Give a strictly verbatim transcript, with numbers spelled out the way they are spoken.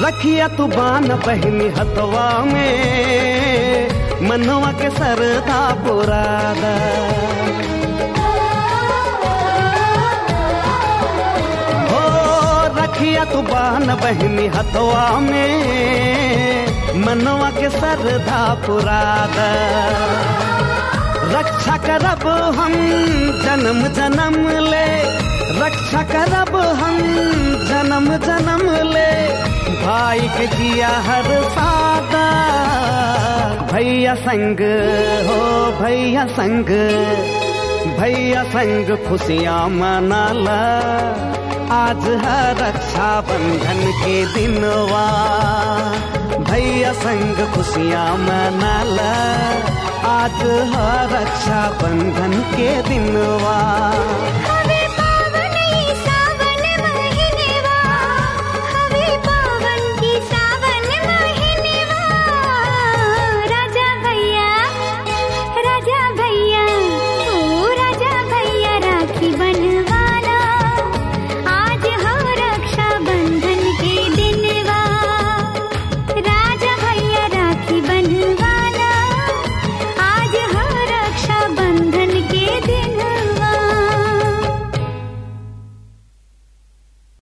रखिया तू बान बहनी हथवा में, मनवा के सरदा पुरादा। हो रखिया तू बान बहनी हथवा में, मनवा के सरदा पुरादा। रक्षा करब हम जन्म जन्म ले, रक्षा करब हम जन्म जन्म ले, भाई के जिया हर सादा। भैया संग हो भैया संग, भैया संग खुशियाँ मनाला, आज है रक्षा बंधन के दिनवा। भैया संग खुशियाँ मनाला, आज है रक्षा बंधन के दिनवा।